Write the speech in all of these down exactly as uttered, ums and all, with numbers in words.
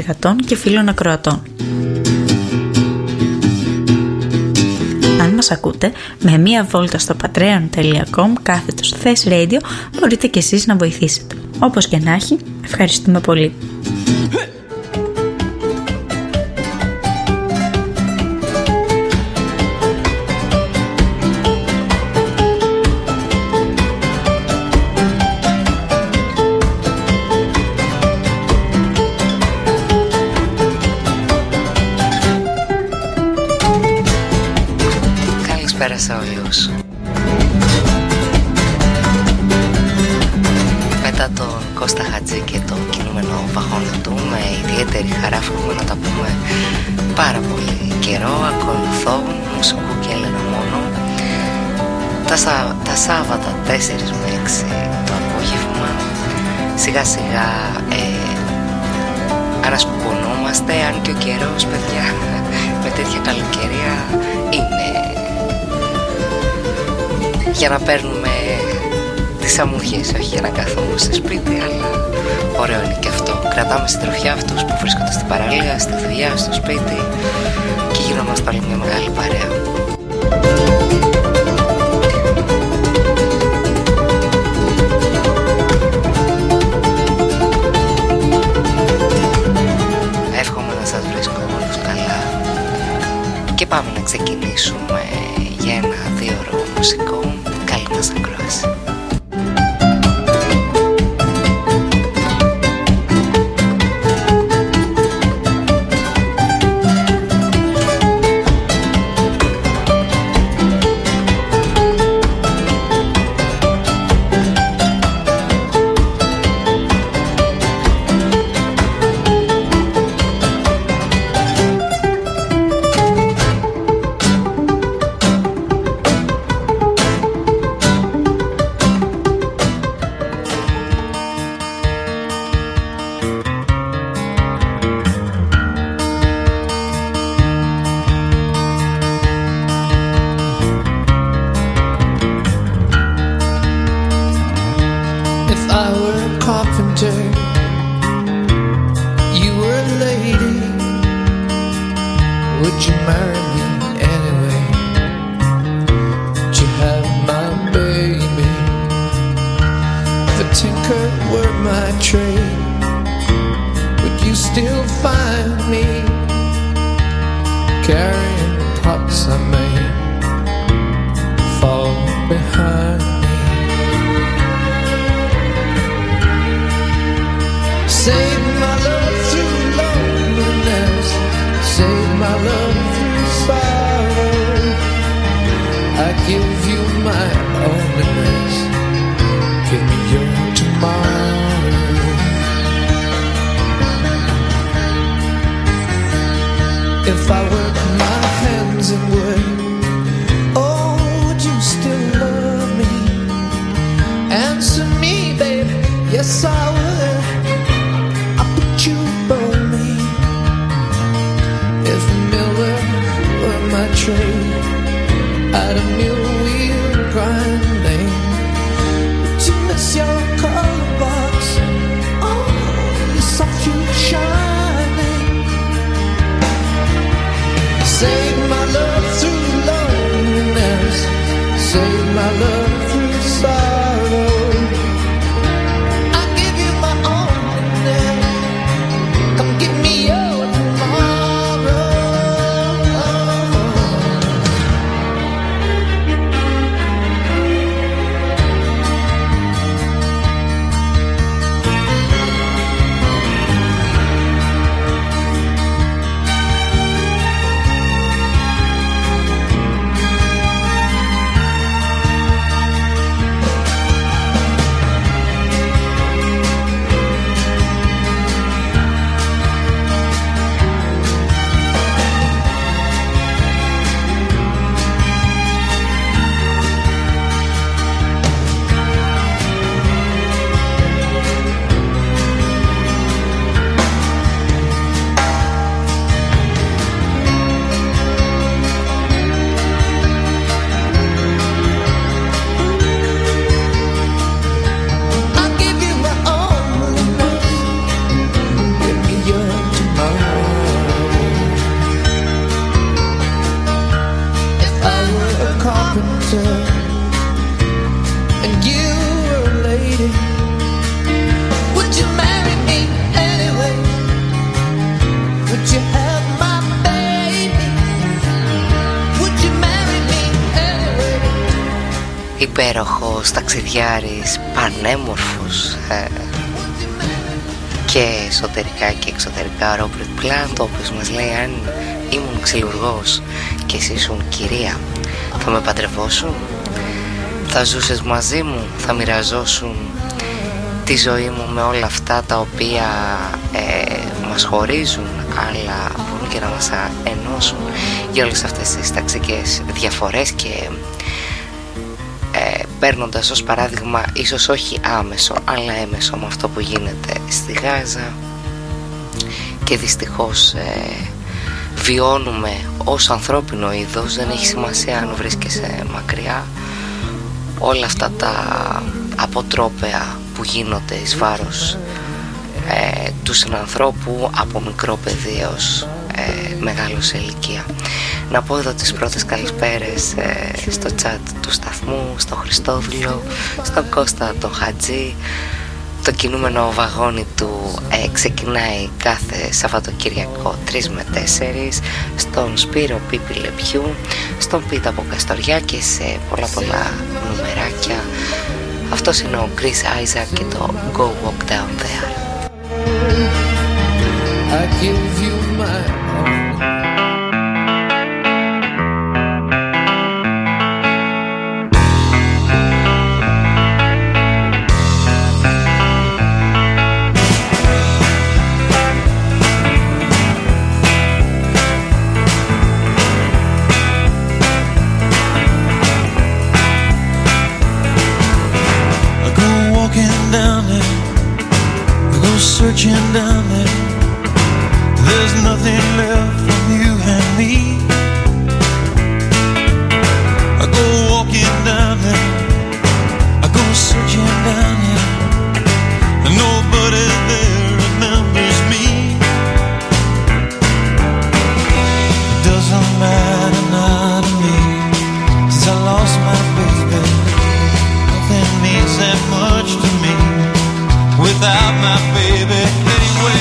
συνεργατών και φίλων ακροατών. Αν μας ακούτε, με μία βόλτα στο patreon τελεία com κάθετος Thess Radio μπορείτε και εσείς να βοηθήσετε. Όπως και να έχει, ευχαριστούμε πολύ. Πέρασε όλους. Μετά τον Κώστα Χατζή και το κινούμενο βαγόνο του, με ιδιαίτερη χαρά φοβούμε να τα πούμε πάρα πολύ καιρό. Ακολουθώ μουσικού και έλεγα μόνο τα, Σα... τα Σάββατα τέσσερις με έξι το απόγευμα. Σιγά σιγά ε, ανασκουμπωνόμαστε, αν και ο καιρός, παιδιά, με τέτοια καλοκαιρία είναι για να παίρνουμε τις αμμούδιες, όχι για να καθόμαστε στο σπίτι, αλλά ωραίο είναι και αυτό. Κρατάμε συντροφιά αυτούς που βρίσκονται στην παραλία, στη δουλειά, στο σπίτι και γινόμαστε όλοι μια μεγάλη παρέα. Εύχομαι να σας βρίσκω όλους καλά και πάμε να ξεκινήσουμε για ένα δύο ώρο μουσικό. Καλή μας ακρόαση. Save my love through υπέροχος ταξιδιάρης, πανέμορφος ε, και εσωτερικά και εξωτερικά Robert Plant, ο οποίος μας λέει: αν ήμουν ξυλουργός και εσύ ήσουν κυρία, θα με παντρευόσουν, θα ζούσες μαζί μου, θα μοιραζόσουν τη ζωή μου με όλα αυτά τα οποία ε, μας χωρίζουν αλλά μπορούν και να μας ενώσουν, για όλες αυτές τις ταξικές διαφορές και ε, παίρνοντας ως παράδειγμα, ίσως όχι άμεσο αλλά έμεσο, με αυτό που γίνεται στη Γάζα, και δυστυχώς ε, βιώνουμε ως ανθρώπινο είδος, δεν έχει σημασία αν βρίσκεσαι μακριά, όλα αυτά τα αποτρόπαια που γίνονται εις βάρος ε, του συνανθρώπου από μικρό παιδί έως ε, μεγάλο σε ηλικία. Να πω εδώ τις πρώτες καλησπέρες ε, στο chat του σταθμού, στο Χριστόδουλο, στον Κώστα τον Χατζή. Το κινούμενο βαγόνι του ε, ξεκινάει κάθε Σαββατοκυριακό τρεις με τέσσερις, στον Σπύρο Πίπη Λεπιού, στον Πίτα από Καστοριά και σε πολλά πολλά νουμεράκια. Αυτός είναι ο Chris Isaac και το Go Walk Down There. I give you my heart. Down there, I go searching down there. There's nothing left from you and me. I go walking down there, I go searching down there, and nobody there remembers me. It doesn't matter now to me, since I lost my baby. Nothing means that much to me without my baby anyway.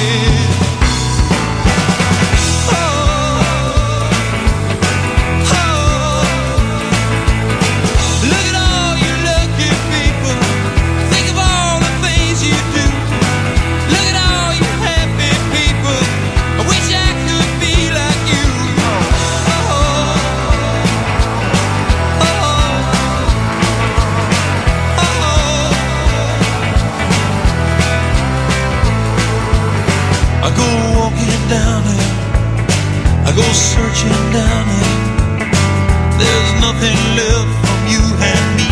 Down here, I go searching down here. There's nothing left from you and me.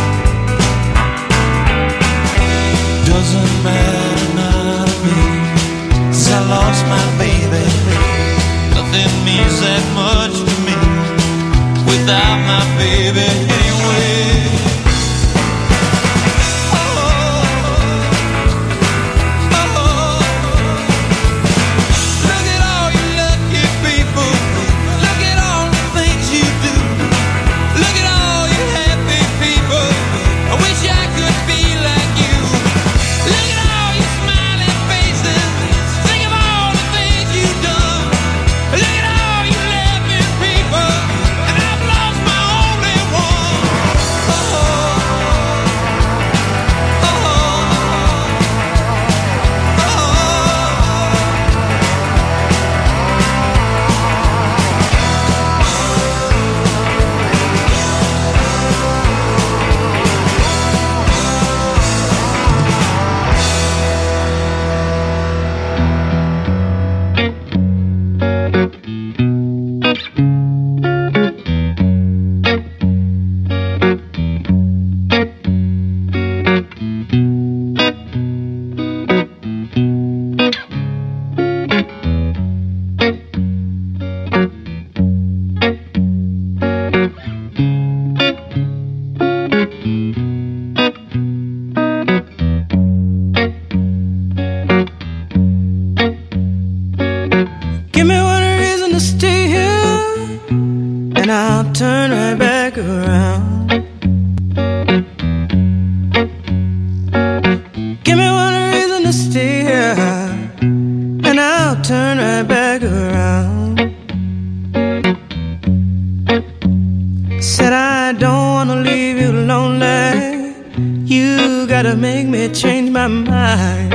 Doesn't matter now to me, since I lost my baby. Nothing means that much to me without my baby anyway. Said I don't wanna leave you alone. lonely. You gotta make me change my mind.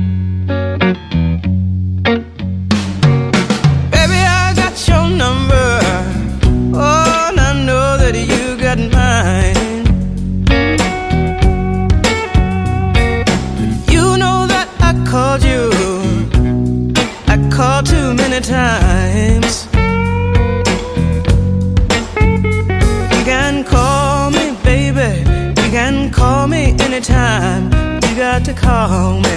Baby, I got your number. Oh, and I know that you got mine. You know that I called you. I called too many times. You can call me, baby. You can call me anytime. You got to call me.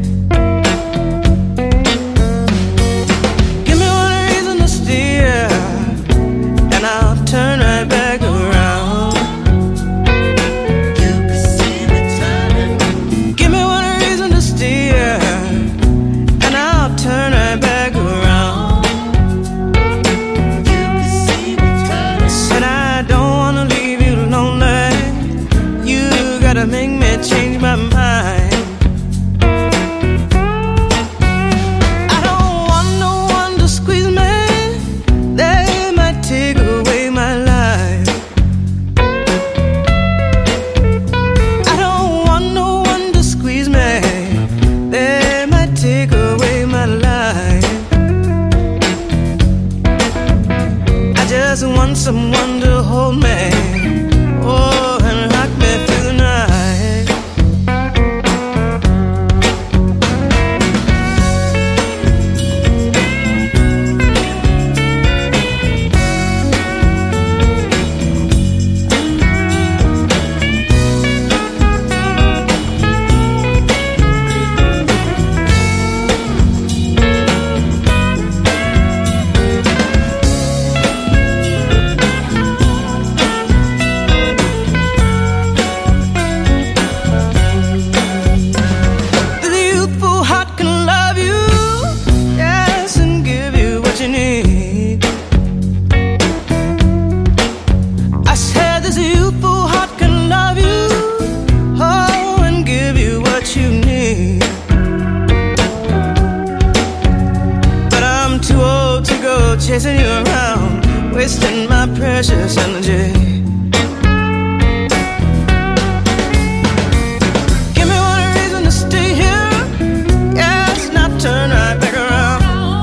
Give me one reason to steer, and I'll turn right back around. You can see me turning. Give me one reason to steer, and I'll turn right back around. You can see me turning. Said I don't wanna leave you lonely. You gotta make me change my mind. I don't want no one to squeeze me. They might take away my life. I don't want no one to squeeze me. They might take away my life. I just want someone to hold me. Oh, and rock me through the night. The youthful heart can love you, yes, and give you what you need. I said this youthful heart can love you, oh, and give you what you need. But I'm too old to go chasing you around, wasting my precious energy. Give me one reason to stay here, yes, now turn right back around.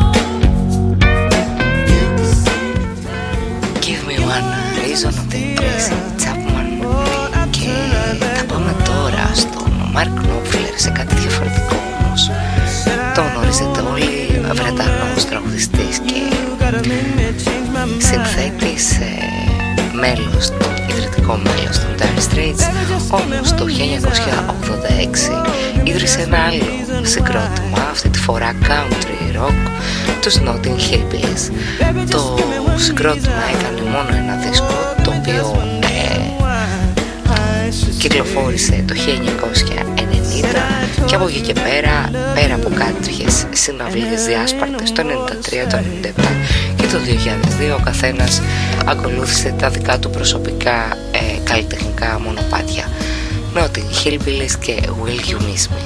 Give me one reason of the Tracy Chapman. Και θα πάμε τώρα στον Mark Knopfler, σε κάτι διαφορετικό όμως. Τον γνωρίζετε όλοι, Βρετανός τραγουδιστής και συνθέτης, ε, μέλος, το ιδρυτικό μέλος των Dire Straits. Όμως το χίλια εννιακόσια ογδόντα έξι ίδρυσε ένα άλλο συγκρότημα, αυτή τη φορά country rock, τους Notting Hillbillies. Το συγκρότημα έκανε μόνο ένα δίσκο, το οποίο ε, κυκλοφόρησε το χίλια εννιακόσια ενενήντα και από εκεί και πέρα, πέρα από κάποιες συναυλίες διάσπαρτες το ενενήντα τρία, το ενενήντα επτά και το δύο χιλιάδες δύο, ο καθένας ακολούθησε τα δικά του προσωπικά ε, καλλιτεχνικά μονοπάτια. Notting Hillbillies και Will You Miss Me.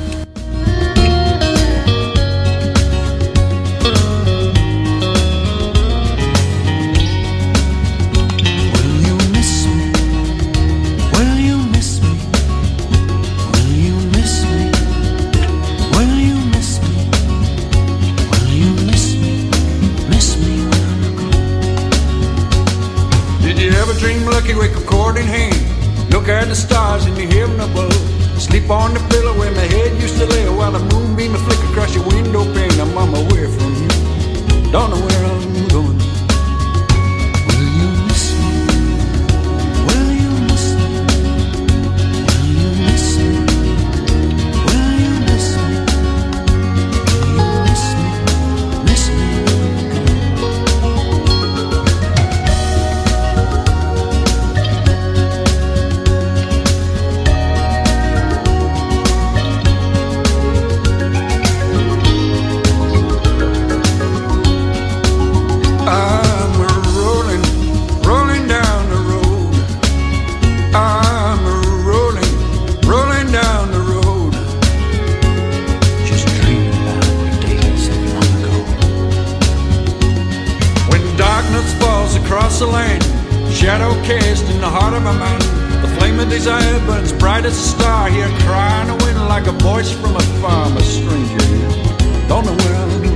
Wake up cord in hand, look at the stars in the heaven above. Sleep on the pillow where my head used to lay, while the moonbeam will flicker across your window pane. I'm on my way from you, don't know where I'm going. Will you miss me? Will you miss me? Will you miss me? Will you miss me? Will you miss me? Miss me? Across the land, shadow cast in the heart of my mind. The flame flame of desire burns bright as a star. Here crying the wind like a voice from afar. I'm a stranger here, don't know where I'm going.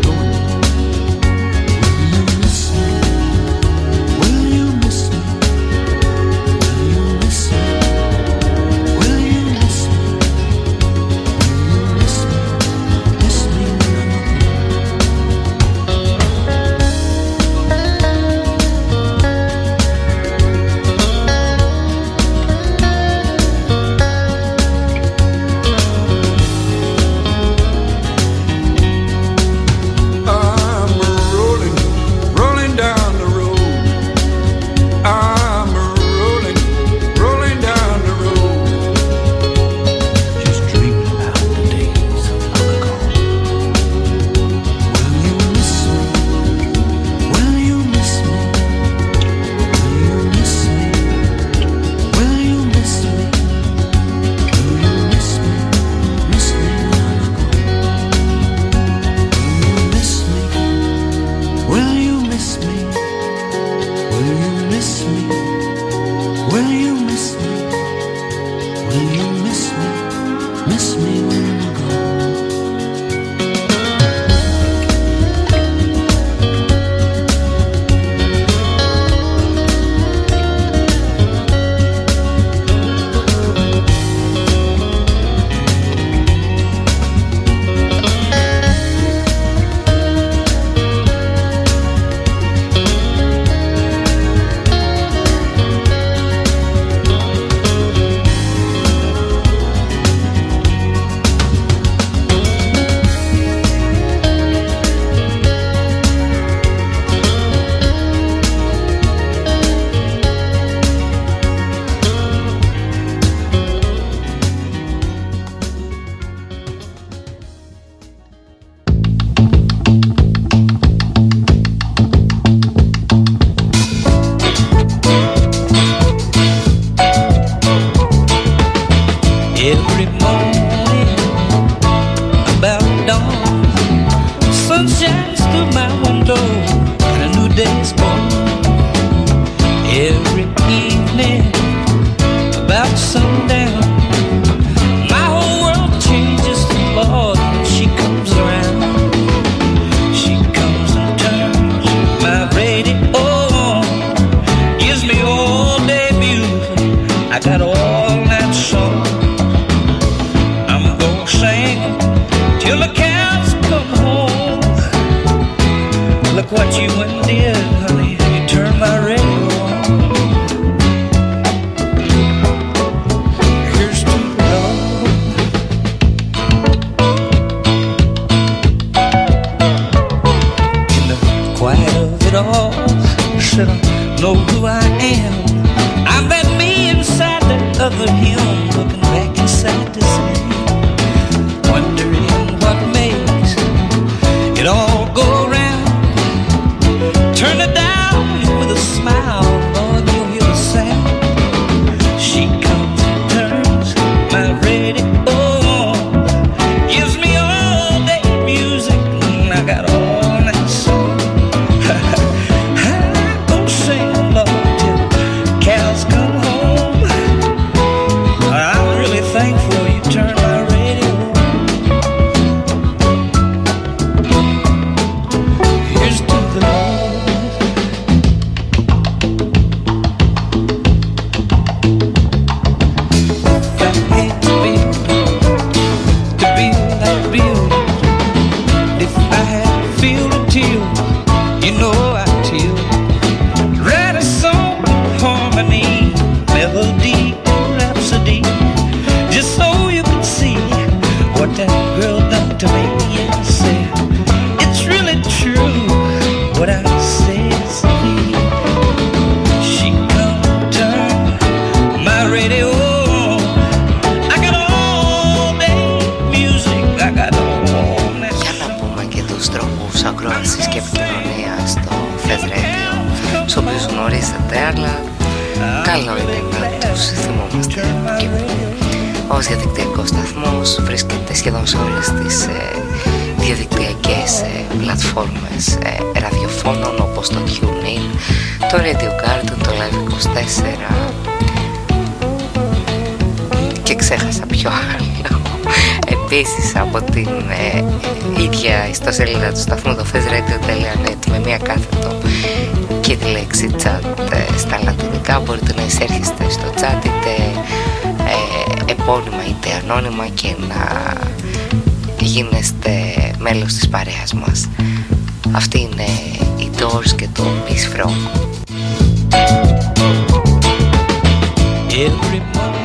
Καλό είναι να τους θυμόμαστε και ως διαδικτυακός σταθμός βρίσκεται σχεδόν σε όλες τις ε, διαδικτυακές ε, πλατφόρμες ε, ραδιοφώνων όπως το TuneIn, το Radio Garden, το Live είκοσι τέσσερα και ξέχασα ποιο άλλο. Επίσης από την ε, ίδια ιστοσελίδα του σταθμού, το θες ρέιντιο τελεία νετ, με μία κάθετο και τη λέξη chat ε, στα λατινικά, μπορείτε να εισέρχεστε στο chat είτε ε, επώνυμα είτε ανώνυμα και να γίνεστε μέλος της παρέας μας. Αυτή είναι η Doors και το Peace Frog. Every morning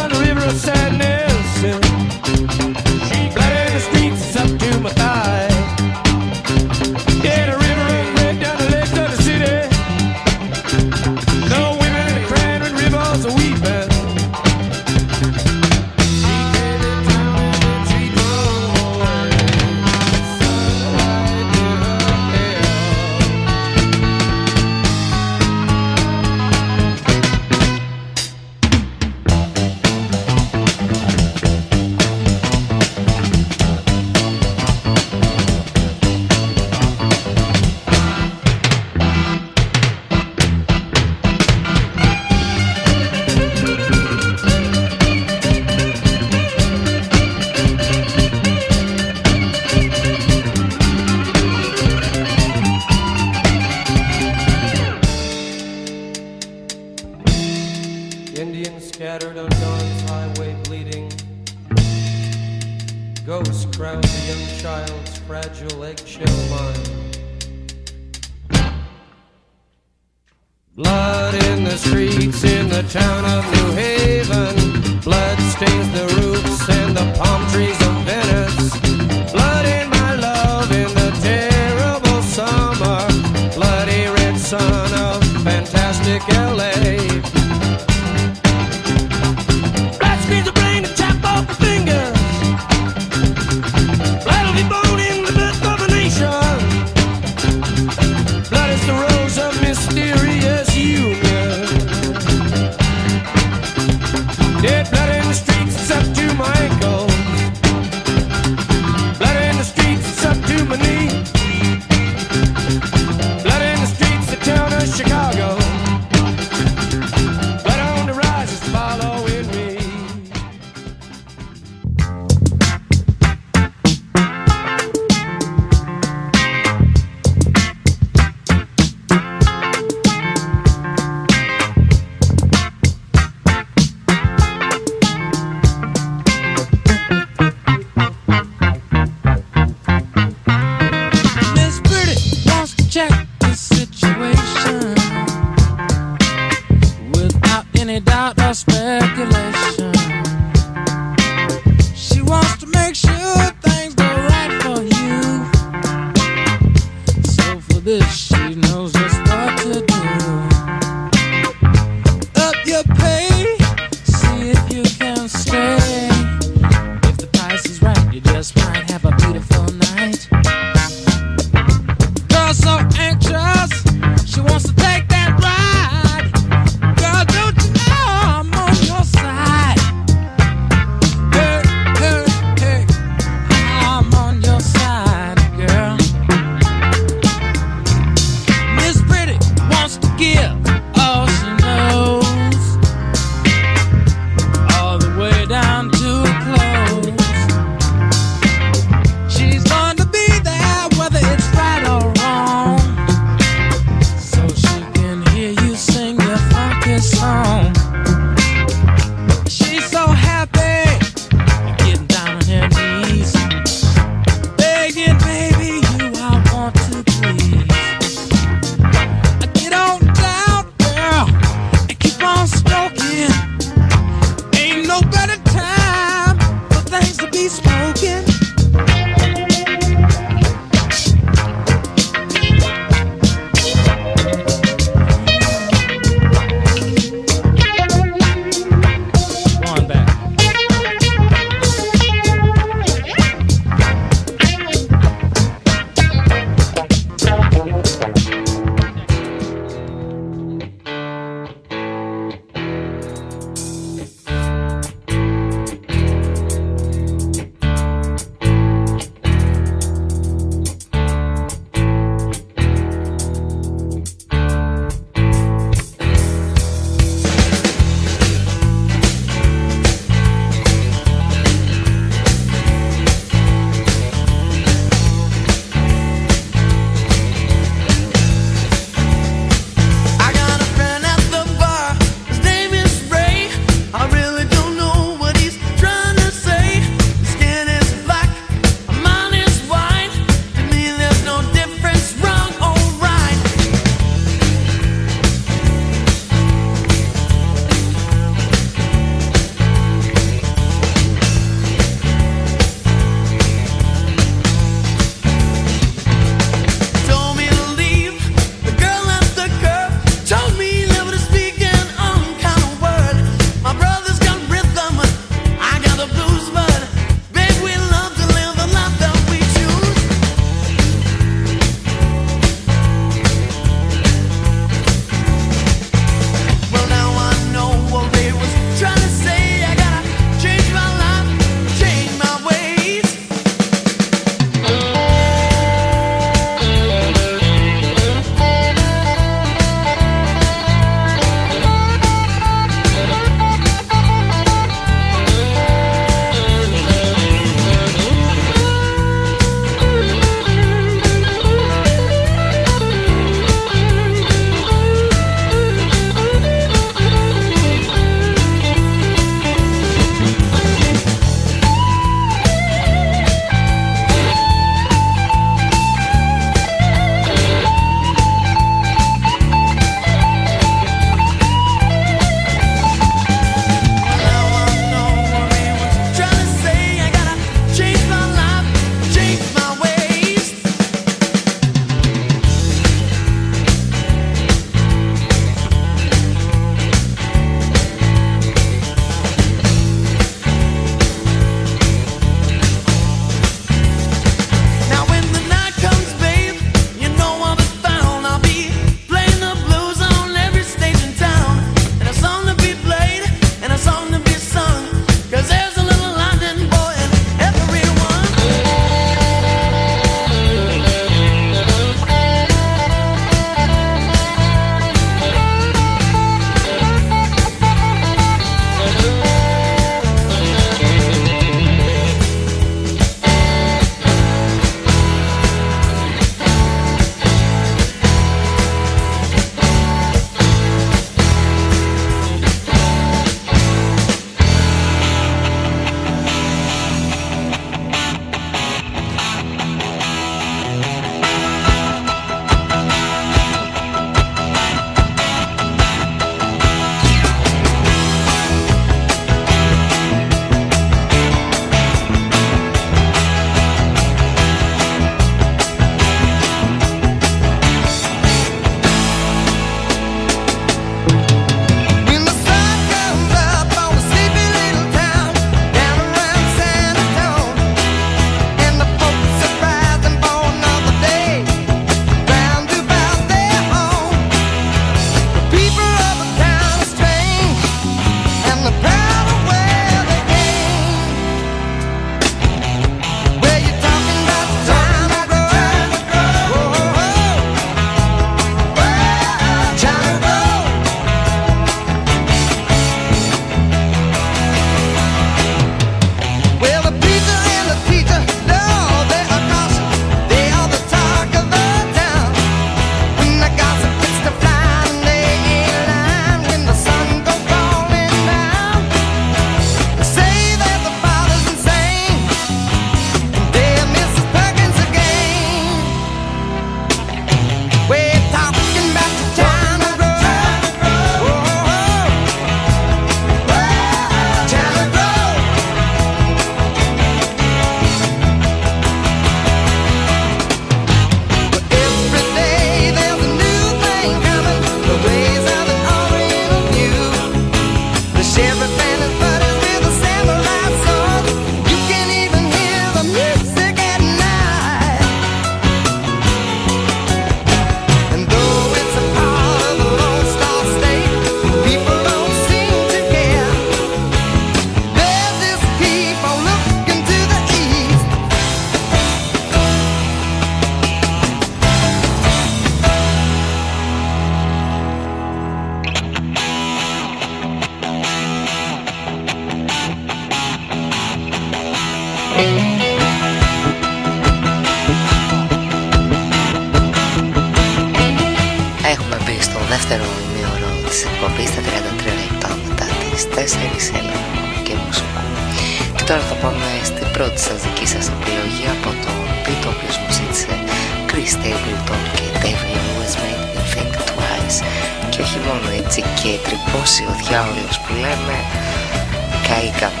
της εκπομπής στα τριάντα τρία λεπτά μετά τις τέσσερις, Έλενα Μόνο και Μουσικού. Και τώρα θα πάμε στην πρώτη σας δική σας επιλογή από το beat, ο οποίος μου ζήτησε Chris Stapleton και Devil Always Made Me Think Twice. Και όχι μόνο έτσι, και τρυπώσει ο διάολος που λέμε, καήκαμε.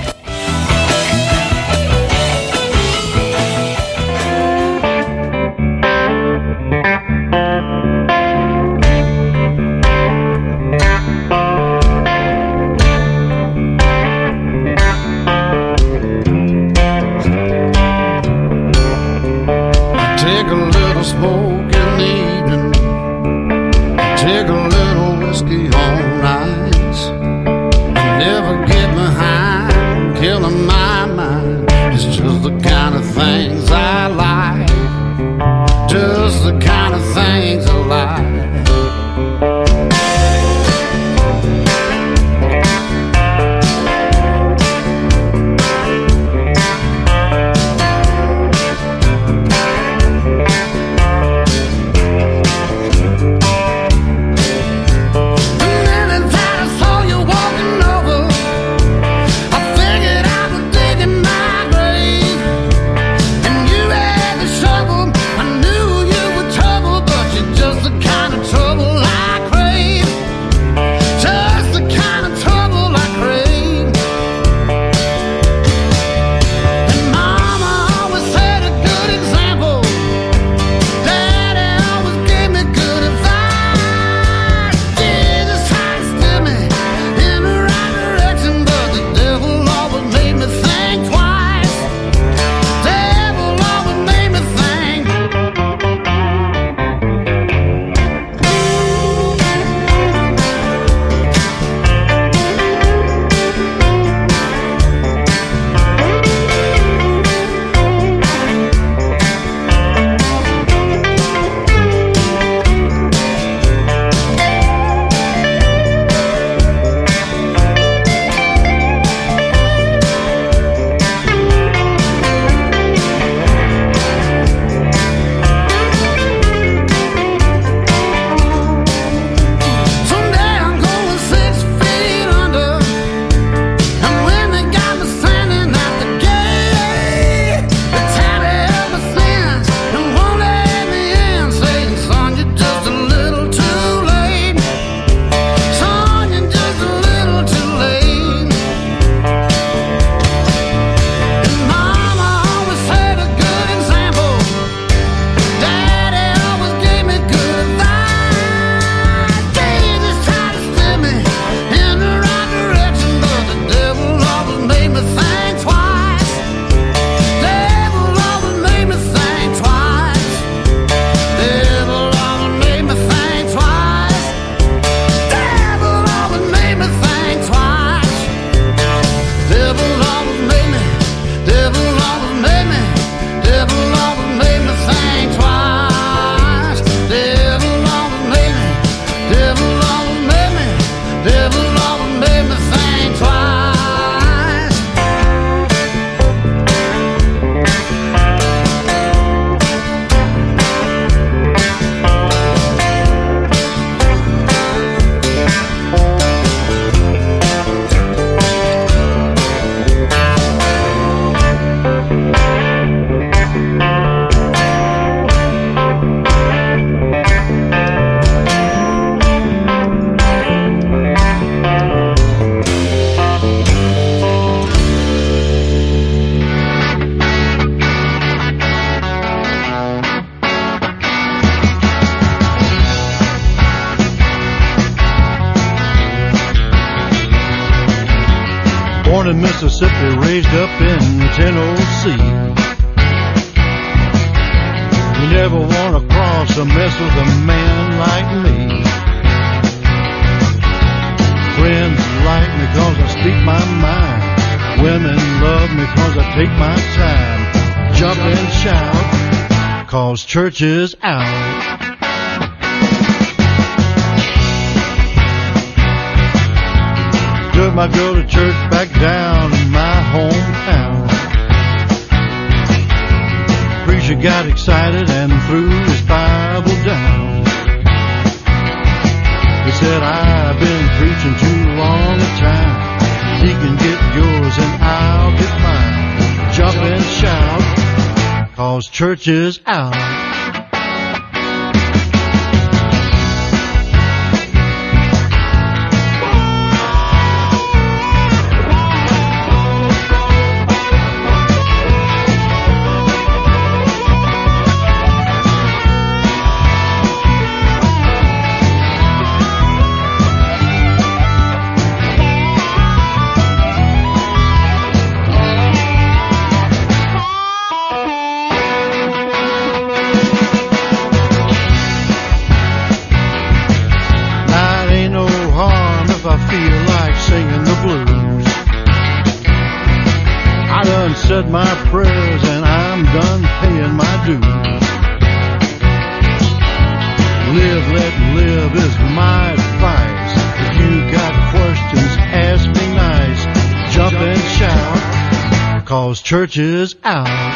Smoke in the evening, take a little whiskey on ice. I never get behind, killing my mind. It's just the kind of things I like, just the kind of things I like. Born in Mississippi, raised up in Tennessee. You never want to cross or mess with a man like me. Friends like me cause I speak my mind. Women love me cause I take my time. Jump and shout cause church is out. Took my girl to church back down in my hometown. Preacher got excited and threw his Bible down. He said, I've been preaching too long a time. He can get yours and I'll get mine. Jump and shout, 'cause church is out. Said my prayers and I'm done paying my dues. Live, let live is my advice. If you got questions, ask me nice. Jump and shout, 'cause church is out.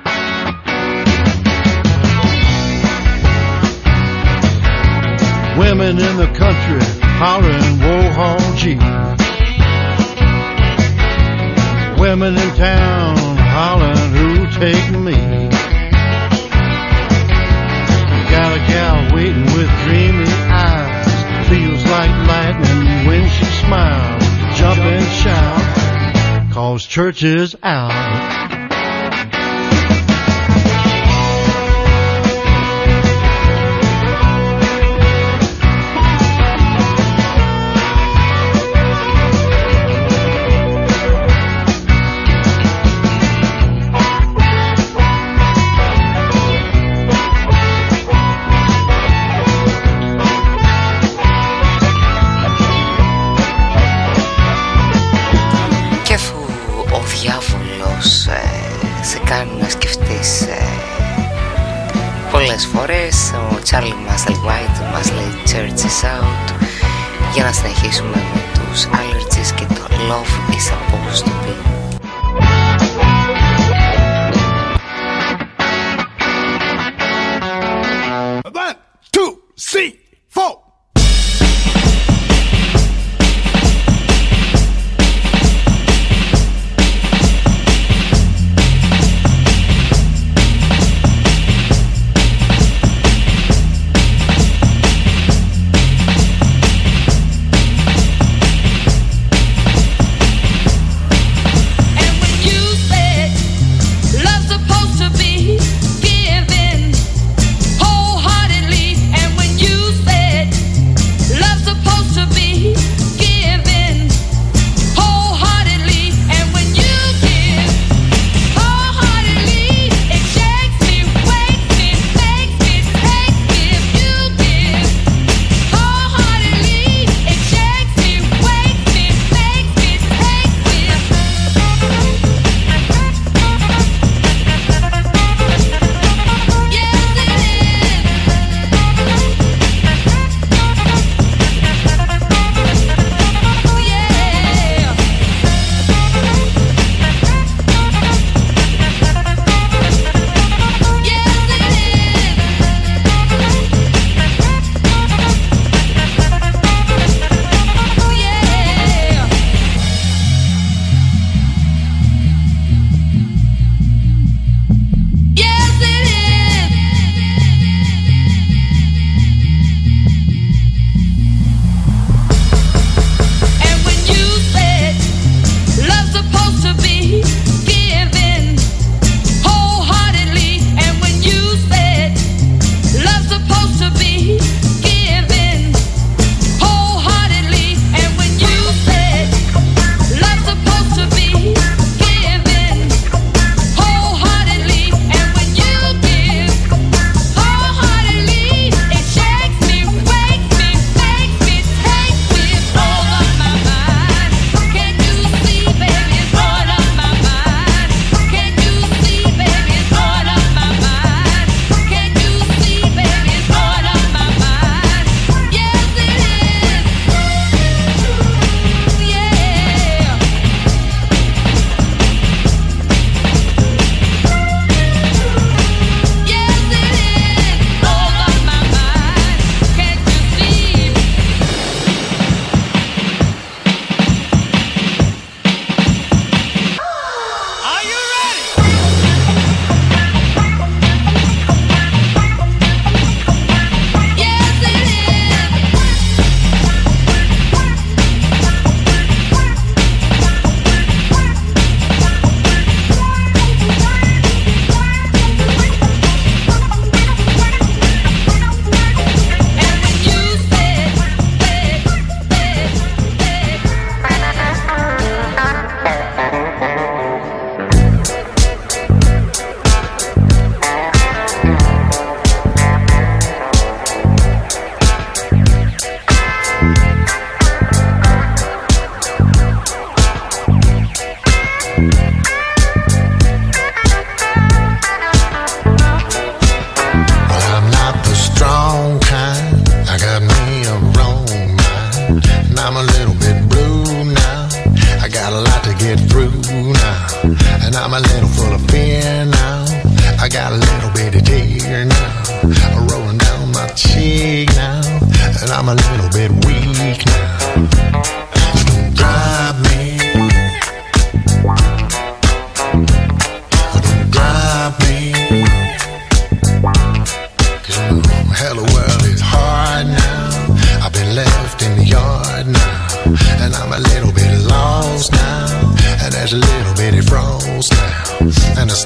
Women in the country hollering, whoa-haw, gee. Women in town hollering, who'll take me? Got a gal waiting with dreamy eyes. Feels like lightning when she smiles. Jump and shout, 'cause church is out. Πολλές φορές ο Charlie Muscle White μας λέει Church is out, για να συνεχίσουμε με τους Allergies και το Love is supposed to be. One, two, three, four. Given wholeheartedly, and when you said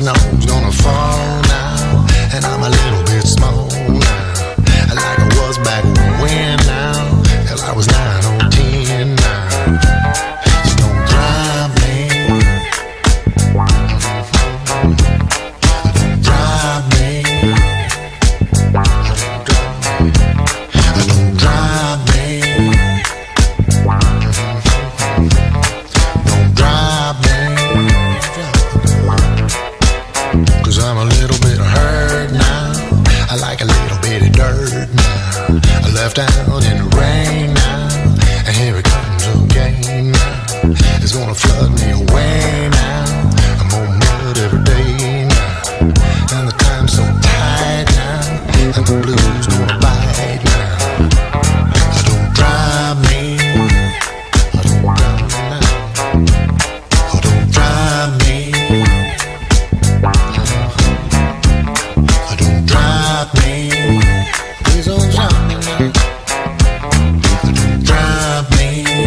snow's gonna fall now, and I'm a little bit small now, like I was back when now, till I was nine or ten now. So don't drive me, don't drive me, don't drive me, don't drive me, 'cause I'm a little bit hurt now. I like a little bit of dirt now. I left out in the rain now, and here it comes again now. It's gonna flood me away now. I'm more mud every day now, and the time's so tight now, and the blues gonna bite now. Don't drive me, don't drive me now. Don't drive me, don't drive me. Please don't drive me now. Don't drive me,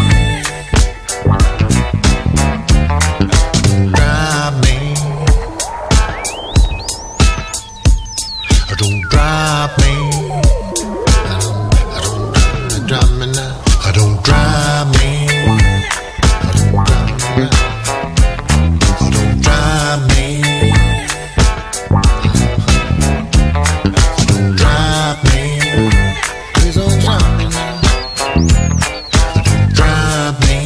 don't drive me, don't drive me. I don't, I don't drive me now. I don't drive me. I don't drive me now. I don't drive me. Don't drive me. Please don't drive me now. Don't drive me.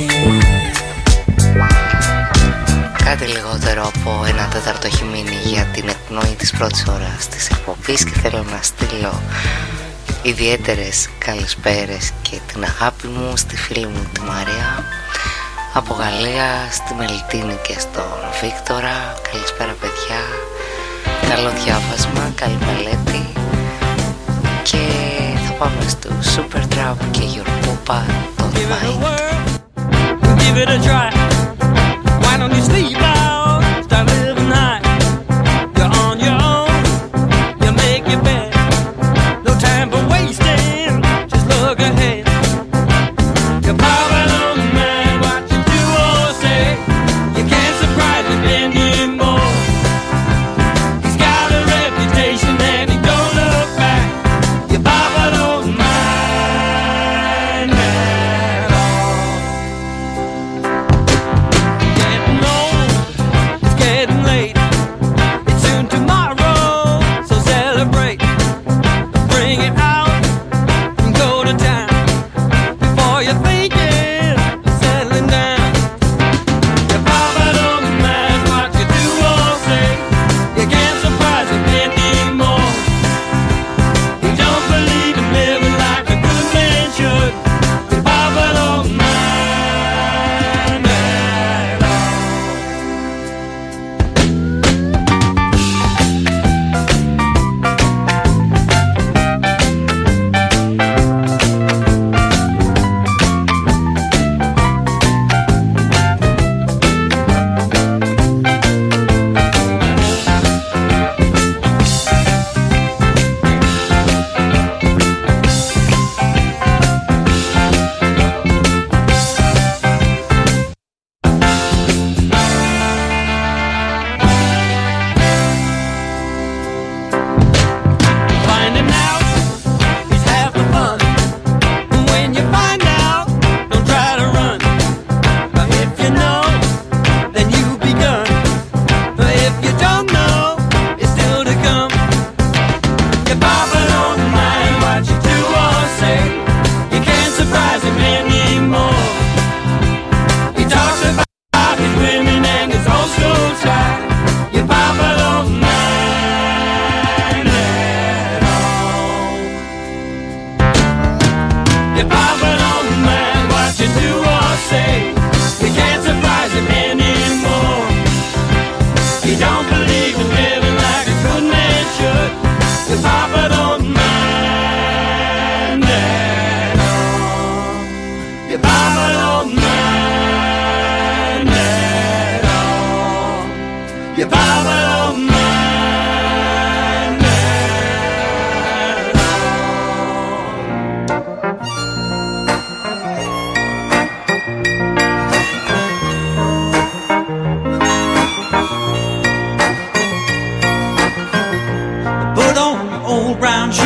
Κάτι λιγότερο από ένα τέταρτο έχει μείνει για την εκπνοή της πρώτης ώρας της εκπομπής και θέλω να στείλω ιδιαίτερες καλησπέρες και την αγάπη μου στη φίλη μου τη Μαρία από Γαλλία, στη Μελιτίνη και στον Βίκτορα. Καλησπέρα παιδιά, καλό διάβασμα, καλή μελέτη και θα πάμε στο Supertramp και Your Pupa Don't Mind. Give it a try. Why don't you sleep out? Start living high. You're on your own. You make your bed. No time for wasting. Just look ahead. You're popping on the man. What you do or say. You can't surprise him anymore. He's got a reputation and he don't look back. You're popping on the mind at all. Getting old.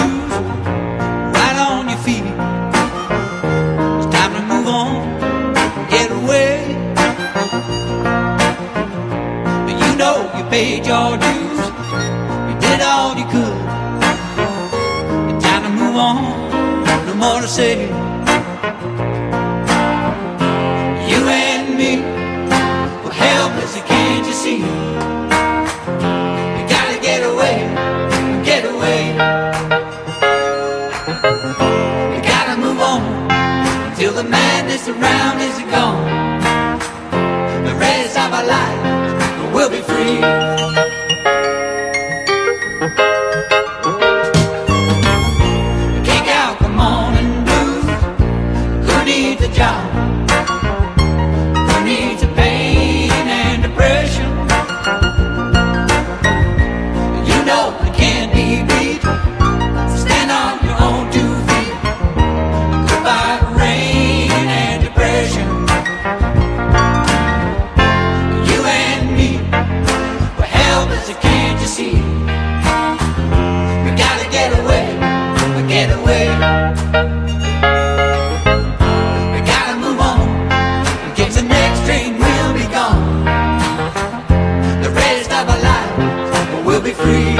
shoes, right on your feet. It's time to move on, get away. You know you paid your dues, you did all you could. It's time to move on, no more to say. You and me, we're helpless, can't you see? You gotta get away, get away. You gotta move on, till the madness around is gone. The rest of our life will be free. Kick out the morning blues. Who needs a job? Who needs a pain and depression? You know it can't be beat. Stand on your own two feet. Goodbye rain and depression. You and me, we're helpless, can't you see? We gotta get away, get away. We gotta move on, in case the next train will be gone. The rest of our lives will be free.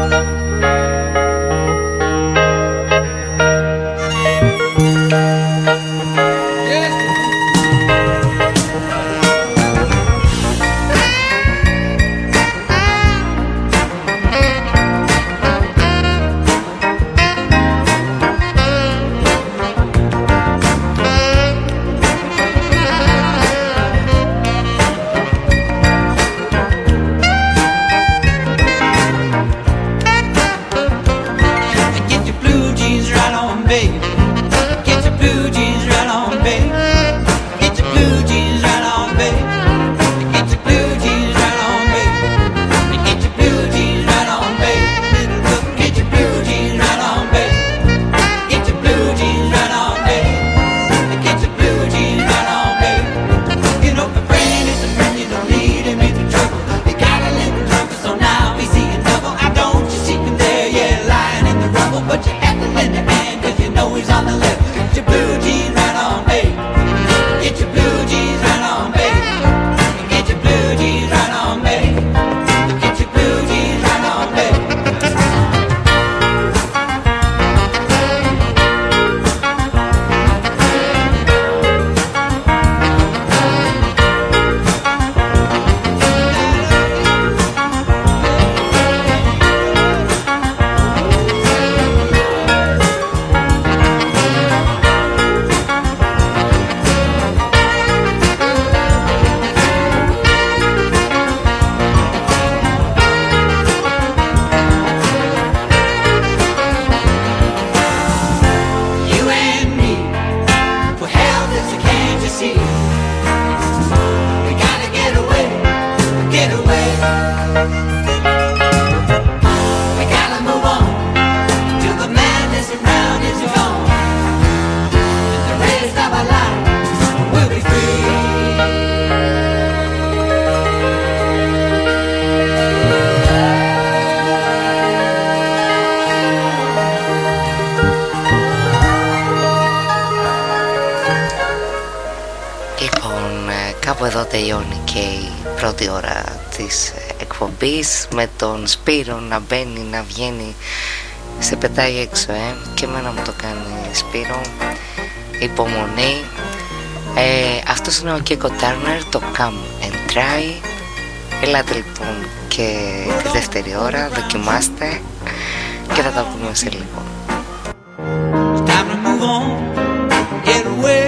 Get your blue jeans right on, baby. Get your blue jeans right on, baby. Get your blue jeans right on, baby. Get your blue jeans right on, baby. Get your blue jeans right on, baby. Get your blue jeans right on, baby. Get your blue jeans right on, baby. Get your blue jeans right on, baby. You know my friend is a friend, you don't need him into trouble. You gotta live in trouble, so now he's seeing double. I don't you see him there, yeah, lying in the rubble, but you have to lend a hand, cause you know he's on the left. Get your blue jeans right on, baby. Get your blue jeans right on, baby. Get your blue jeans right on, baby. Get your blue jeans right on, baby. You and me, we're helpless, can't you see? We gotta get away, get away. We gotta move on, till the madness around is gone. And the rest of our lives will be free. Λοιπόν, ε, κάπου εδώ τελειώνει και η πρώτη ώρα της ε, εκπομπής, με τον Σπύρο να μπαίνει, να βγαίνει, σε πετάει έξω, ε, και εμένα μου το κάνει, Σπύρο. Υπομονή. ε, Αυτός είναι ο Κίκο Τάρνερ, το Come and Try. Ελάτε λοιπόν και τη δεύτερη ώρα, δοκιμάστε και θα τα πούμε σε λίγο. It's time to move on, get away.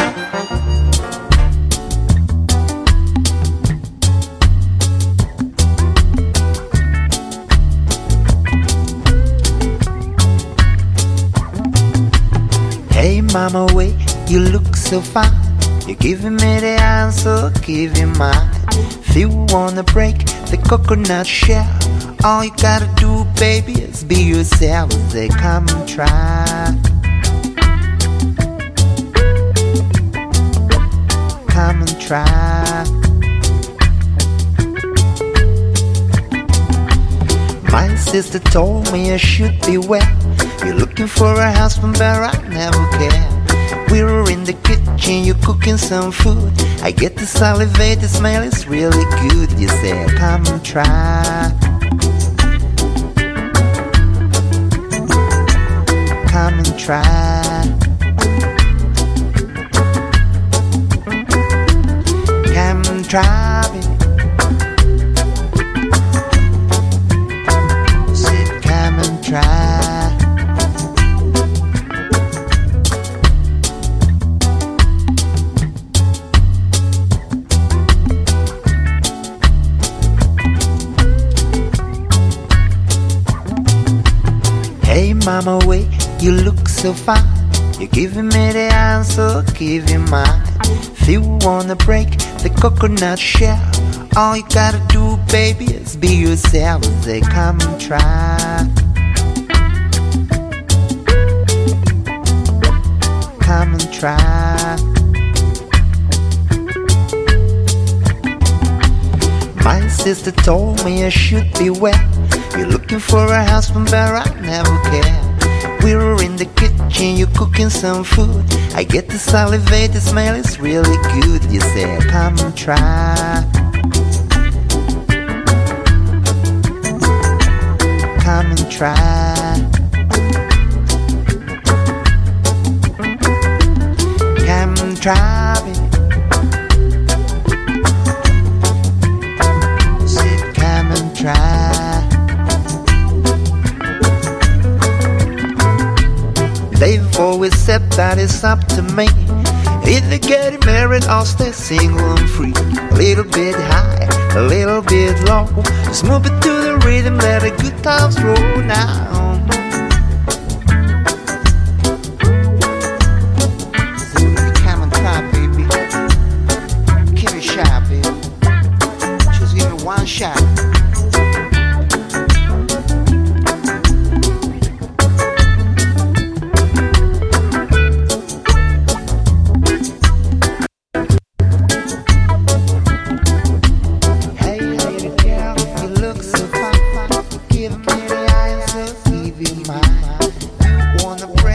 Hey mama, wait, you look so fine. You're giving me the answer, give you mine. If you wanna break the coconut shell, all you gotta do, baby, is be yourself. Say, come and try. Come and try. My sister told me I should be well. looking for a husband, but I never care. We were in the kitchen, you cooking some food. I get to salivate, the smell is really good. You said, come and try. Come and try. Come and try, baby. Said, come and try. Hey mama, wait, you look so fine. You're giving me the answer, give you mine. If you wanna break the coconut shell, all you gotta do, baby, is be yourself. Say, come and try. Come and try. My sister told me I should be well. You're looking for a husband, but I never care. We were in the kitchen, you cooking some food. I get to salivate, the smell is really good. You said, come and try. Come and try. Come and try, baby. Said, come and try. They've always said that it's up to me. Either get married or stay single and free. A little bit high, a little bit low. Just move it to the rhythm, let the good times roll now. So come and try, baby. Give it a shot, baby. Just give me one shot. Wanna